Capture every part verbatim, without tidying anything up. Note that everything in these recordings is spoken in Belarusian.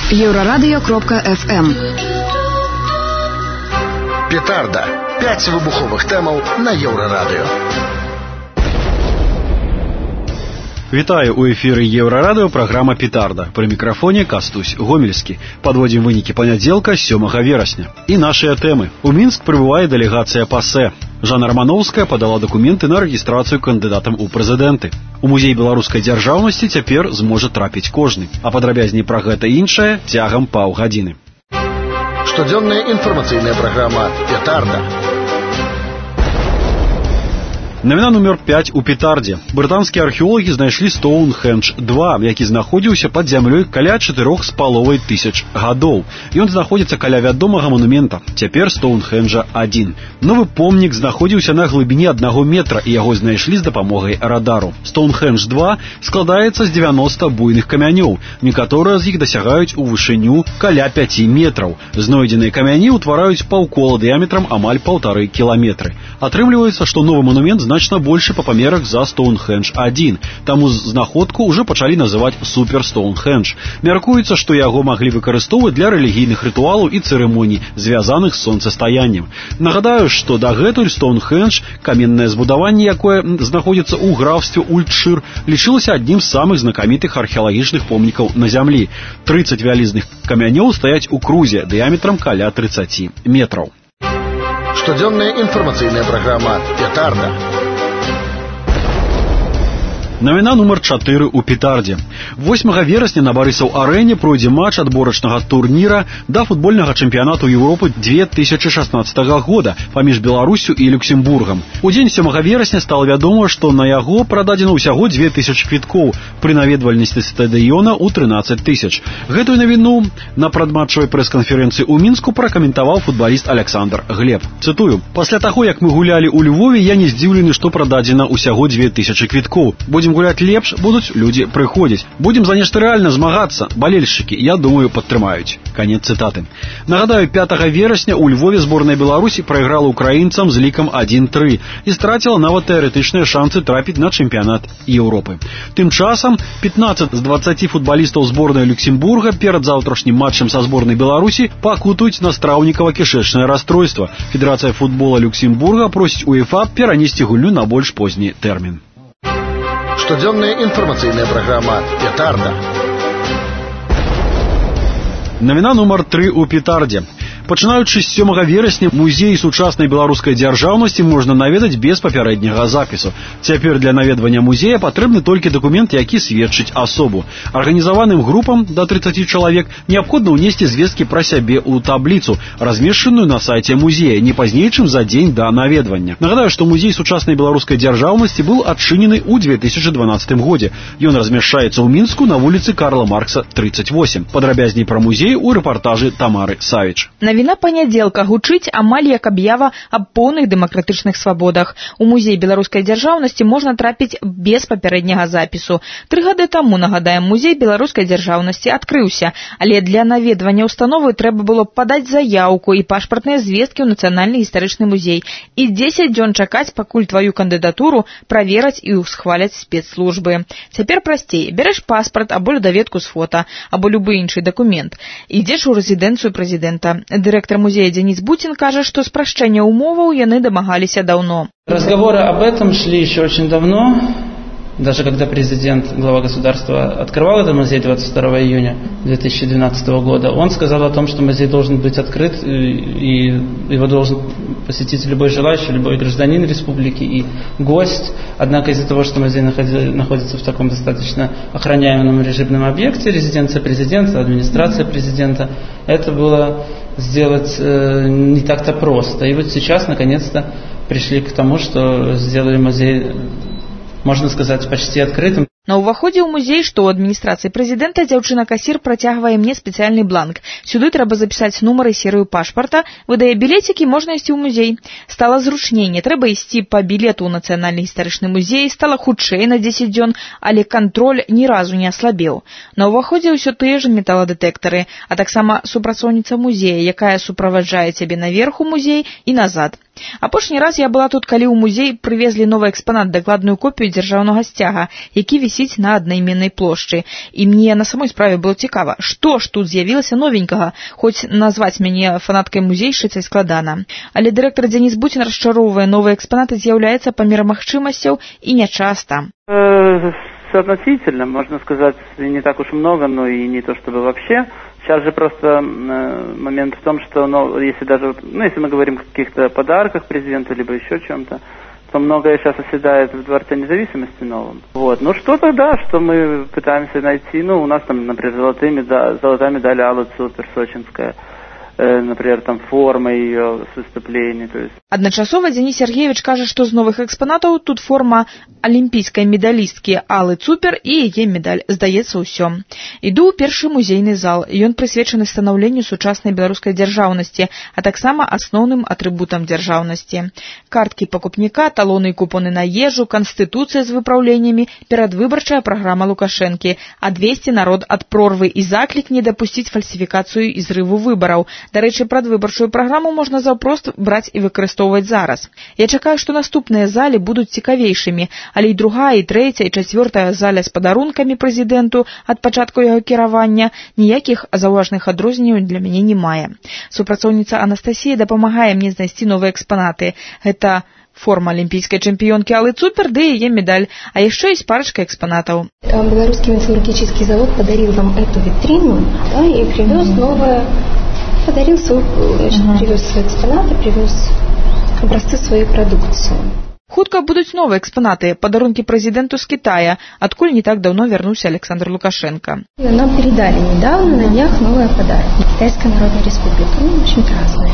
Еврорадио кропка эф эм. Петарда. Пять выбуховых тэмаў на Еврорадио. Вітаю, у эфіры Еўрарадыё, праграма «Петарда». Пры мікрафоне Кастусь Гомельскі. Падводзім вынікі панядзелка сёмага верасня. І нашыя тэмы. У Мінск прыбывае дэлегацыя ПАСЭ. Жанна Рамановская падала дакументы на рэгістрацыю кандыдатам у прэзідэнты. У музей беларускай дзяржаўнасці цяпер зможа трапіць кожны. А падрабязней пра гэта і іншае цягам паўгадзіны. Штодзённая інфармацыйная праграма «Петарда». Навіна нумер пяць у Петардзе. Брытанскія археолагі знайшлі Стоунхендж два, які знаходзіўся пад зямлёй каля чатырох з паловай тысяч гадоў. Ён знаходзіцца каля вядомага манумента, цяпер Стоунхенджа адзін. Новы помнік знаходзіўся на глыбіні аднаго метра, і яго знайшлі з дапамогай радару. Стоунхендж два складаецца з дзевяноста буйных камянёў. Некаторыя з іх дасягаюць у вышыню каля пяці метраў. Знойдзеныя камяні ўтвараюць паўкола дыяметрам амаль паўтары кіламетры. Атрымліваецца, што новы манумент значна больше па памерах за Стоунхендж адзін. Таму знаходку ўжо пачалі называць Супер Стоунхендж. Мяркуецца, што яго маглі выкарыстоўваць для рэлігійных рытуалаў і цырымоній, звязаных з сонцастаяннем. Нагадаю, што дагэтуль Стоунхендж, каменнае збудаванне, якое знаходзіцца ў графстве Ультшыр, лічылася аднім з самых знакамітых археалагічных помнікаў на зямлі. трыццаць вялізных камянёў стаяць у крузе дыяметрам каля трыццаці метраў. Штодзённая інфармацыйная праграма «Петарда». Навіна нумар чатыры ў Петардзе. восьмага верасня на Барысаў-арэне пройдзе матч адборачнага турніра да футбольнага чэмпіянату Еўропы две тысячы шаснаццатага года паміж Беларусю і Люксембургам. У дзень сёмага верасня стала вядома, што на яго прададзена ўсяго дзве тысячы квіткоў пры наведвальнасці стадыёна ў трынаццаць тысяч. Гэтую навіну на прадматчавай прэс-канферэнцыі ў Мінску пракаментаваў футбаліст Александр Глеб. Цытую: «Пасля таго, як мы гулялі ў Львове, я не здзіўлены, што прададзена ўсяго дзве тысячы квіткоў. Будзем гуляць лепш, будуць людзі прыходзіць. Будзем за нешта рэальна змагацца. Балельшчыкі, я думаю, падтрымаюць». Канец цытаты. Нагадаю, пятага верасня ў Львове зборная Беларусі прайграла украінцам з лікам адзін тры і страціла нават тэарэтычныя шансы трапіць на чэмпіянат Еўропы. Тым часам пятнаццаць з дваццаці футбалістаў зборнай Люксембурга перад заўтрашнім матчам са зборнай Беларусі пакутуюць на страўнікава-кішэчнае расстройства. Федэрацыя футбола Люксембурга просіць УЕФА перанесці гульню на больш позні тэрмін. Штодзённая інфармацыйная праграма «Петарда». Навіна нумар тры ў Петардзе. Пачынаючы з сёмага верасня музей сучаснай беларускай дзяржаўнасці можна наведаць без папярэдняга запісу. Цяпер для наведвання музея патрэбны толькі дакумент, які сведчыць асобу. Арганізаваным групам да трыццаці чалавек неабходна ўнесці звесткі пра сябе ў табліцу, размешчаную на сайце музея, не пазней, чым за дзень да наведвання. Нагадаю, што музей сучаснай беларускай дзяржаўнасці быў адчынены ў две тысячы дванаццатым годзе. Ён размяшчаецца ў Мінску на вуліцы Карла Маркса трыццаць восем. Падрабязней пра музей у рэпартажы Тамары Савіч. Навіна панядзелка гучыць амаль як аб'ява аб поўных дэмакратычных свабодах. У музей беларускай дзяржаўнасці можна трапіць без папярэдняга запісу. Тры гады таму, нагадаем, музей беларускай дзяржаўнасці адкрыўся, але для наведвання ўстановы трэба было падаць заяўку і пашпартныя звесткі ў Нацыянальны гістарычны музей. І дзесяць дзён чакаць, пакуль тваю кандыдатуру правераць і ўсхваляць спецслужбы. Цяпер прасцей. Бярэш паспарт або даведку з фота, або любы іншы дакумент. Ідзеш у рэзідэнцыю прэзідэнта. Директор музея Денис Бутин кажет, что спрашчэння умоваў яны дамагаліся давно. Разговоры об этом шли еще очень давно. Даже когда президент, глава государства, открывал этот музей двадцать второго июня две тысячи двенадцатого года, он сказал о том, что музей должен быть открыт, и его должен посетить любой желающий, любой гражданин республики и гость. Однако из-за того, что музей находится в таком достаточно охраняемом режимном объекте, резиденция президента, администрация президента, это было сделать э, не так-то просто. И вот сейчас, наконец-то, пришли к тому, что сделали музей, можно сказать, почти открытым. На ўваходзе ў музей, што ў адміністрацыі прэзідэнта, дзяўчына-касір працягвае мне спецыяльны бланк. Сюды трэба запісаць нумар і серыю пашпарта, выдае білецікі, можна ісці ў музей. Стала зручней, не трэба ісці па білету ў Нацыянальны гістарычны музей, стала хутчэй на дзесяць дзён, але кантроль ні разу не аслабеў. На ўваходзе ўсё тыя ж металадэтэктары, а таксама супрацоўніца музея, якая суправаджае цябе наверх у музей і назад. Апошні раз я была тут, калі ў музей прывезлі новы экспанат, дакладную копію дзяржаўнага сцяга, які вісіць на аднайменнай плошчы. І мне на самой справе было цікава, што ж тут з'явілася новенькага, хоць назваць мяне фанаткай музейшчыцай складана. Але дырэктар Дзеніс Буцін расчароўвае, новыя экспанаты з'яўляюцца па меры магчымасцяў і нячаста. Соотносительно, можно сказать, не так уж много, но и не то чтобы вообще. Сейчас же просто э, момент в том, что, ну, если даже, ну, если мы говорим о каких-то подарках президенту, либо еще чем-то, то многое сейчас оседает в Дворце независимости новом. Вот. Ну, что-то, да, что мы пытаемся найти, ну, у нас там, например, золотая медаль, золотая медаль Аллы Цупер, сочинская, э, например, там форма ее с выступлений, то есть. Адначасова Дзеніс Сергеевич кажа, што з новых экспанатаў тут форма алімпійскай медалісткі Аллы Цупер і яе медаль, здаецца, ўсё. Іду ў першы музейны зал. Ён прысвечаны станаўленню сучаснай беларускай дзяржаўнасці, а таксама асноўным атрыбутам дзяржаўнасці. Карткі пакупніка, талоны і купоны на ежу, канстытуцыя з выпраўленнямі, перадвыбарчая праграма Лукашэнкі, адвесці народ ад прорвы і заклік не дапусціць фальсіфікацыю і зрыву выбараў. Дарэчы, прадвыбарчую праграму можна заўпрост браць і выкарыстоўваць зараз. Я чакаю, што наступныя залі будуць цікавейшымі, але і другая, і трэцяя, і чацвёртая заля з падарункамі прэзідэнту ад пачатку яго кіравання ніякіх заўважных адрозненняў для мяне не мае. Супрацоўніца Анастасія дапамагае мне знайсці новыя экспанаты. Гэта форма олимпийской чемпионки Аллы Цупер, да и ее медаль, а еще есть парочка экспонатов. Белорусский металлургический завод подарил вам эту витрину, да, и привез mm-hmm. новое, подарил свой, значит, mm-hmm. привез свои экспонаты, привез образцы своей продукции. Хутка будуць новыя экспанаты, падарункі прэзідэнту з Китая, адкуль не так давно вернулся Александр Лукашенко. Нам передали недавно на днях новые подарки. Китайская Народная Республика, ну, в общем-то, разные.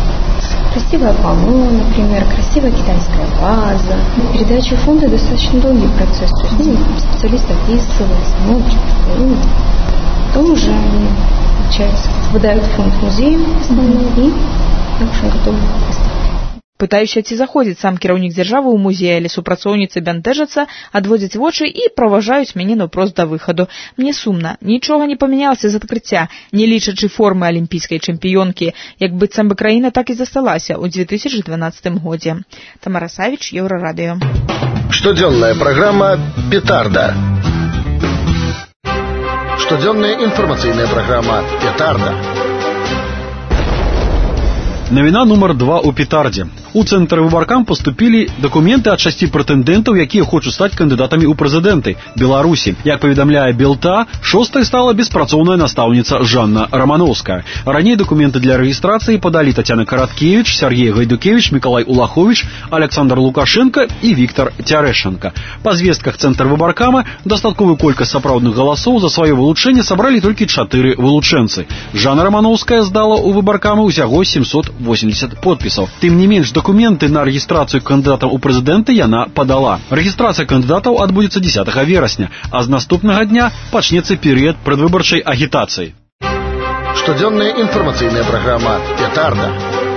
Красивое панно, например, красивая китайская ваза. Передача фонда достаточно долгий процесс. То есть, ну, специалист описывает, смотрит, ну, потом уже они, получается, выдают фонд музею основной и уже готовы выставить. Пытаюся, ці заходзіць сам кіраўнік дзяржавы ў музей, але супрацоўніцы бянтэжацца, адводзяць вочы і праважаюць мяне наўпрост да выхаду. Мне сумна, нічога не памянялася з адкрыцця, не лічачы формы алімпійскай чэмпіёнкі, як быццам бы краіна так і засталася ў две тысячи дванадцатым годзе. Тамара Савіч, Еўрарадыё. Штодзённая праграма «Петарда». Штодзённая інфармацыйная праграма «Петарда». Навіна нумар два ў Петардзе. У цэнтр выбаркам паступілі дакументы ад шасці прэтэндэнтаў, якія хочуць стаць кандыдатамі ў прэзідэнты Беларусі. Як паведамляе Белта, шостай стала беспрацоўная настаўніца Жанна Рамановская. Раней дакументы для рэгістрацыі падалі Тацяна Караткевіч, Сергей Гайдукевич, Мікалай Улахович, Александр Лукашенко і Віктор Цярэшенко. Па звестках цэнтр выбаркама дастатковую колькасць сапраўдных галасоў за сваё вылучэнне сабралі толькі чатыры вылучэнцы. Жанна Рамановская здала ў выбаркамы ўсяго сямьсот восемьдесят подпісаў. Тым не менш, документы на регистрацию кандидатов у президента яна подала. Регистрация кандидатов отбудется десятого верасня, а с наступного дня почнется период предвыборчей агитации. Штодзённая информационная программа «Петарда».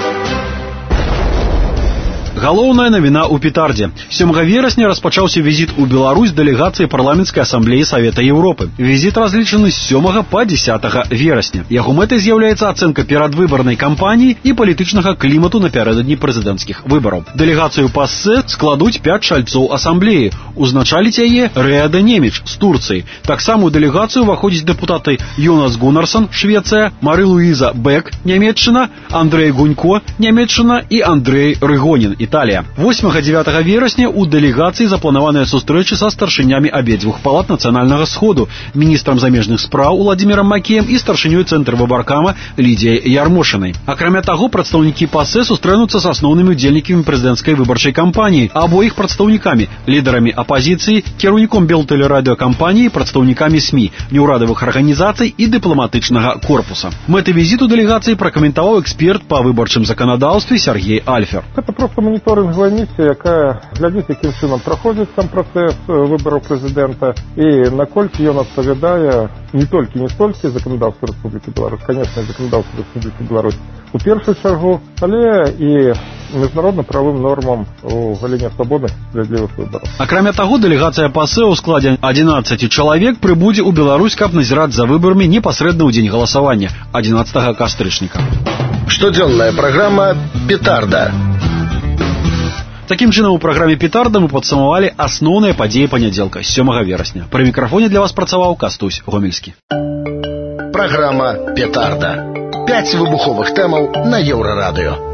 Галоўная навіна ў Петардзе. сёмага верасня распачаўся візіт у Беларусь дэлегацыі парламенцкай асамблеі Савета Еўропы. Візіт разлічаны з сёмага па дзесятага верасня. Яго мэтай з'яўляецца ацэнка перадвыбарнай кампаніі і палітычнага клімату напярэдадні прэзідэнцкіх выбараў. Дэлегацыю ПАССЕ складуць пяць чальцоў асамблеі. Узначаліць яе Реада Неміч з Турцыі. Таксама ў дэлегацыю ўваходзяць дэпутаты Йонас Гуннарсон, Швецыя, Мары-Луіза Бек, Нямецчына, Андрэй Гунько, Нямецчына і Андрэй Рыгонін, Італія. восьмага-дзевятага верасня у дэлегацыі запланаваныя сустрэчы са старшынямі абедзвюх палат нацыянальнага сходу, міністрам замежных спраў Уладзімірам Макеем і старшынёй цэнтр выбаркама Лідзіяй Ярмошынай. Акрамя таго, прадстаўнікі ПАССЕ сустрэнуцца з асноўнымі удзельнікамі прэзідэнцкай выбарчай кампаніі, або іх прадстаўнікамі, лідарамі апазіцыі, кіраўніком Белтэлерадыёкампаніі, прадстаўнікамі СМІ, неўрадавых арганізацый і дыпламатычнага корпуса. Мэты візіту дэлегацыі пракаментаваў эксперт па выбарчым заканадаўстве Сергей Альфер. Это просто моніторинговая місія, яка глядить, яким чином проходить сам процес вибору президента і наколькі ён адпавядае не толькі не столькі законодаўству Рэспублікі Беларусь, конечно, законодаўству Рэспублікі Беларусь у першую чаргу, але і міжнародна-правым нормам у галіне свабодных справядлівых выбараў. Акрамя таго, дэлегацыя ПАССЕ ў складзе адзінаццаці чалавек прыбудзе ў Беларусь, каб назіраць за выбарамі непасрэдна ў дзень галасавання адзінаццатага кастрычніка. Штодзённая праграма «Петарда». Такім чынам, у праграме «Петарда» мы падсумавалі асноўныя падзеі панядзелка, сёмага верасня. Пры мікрафоне для вас працаваў Кастусь Гомельскі. Праграма «Петарда». Пяць выбуховых тэмаў на Еўрарадыё.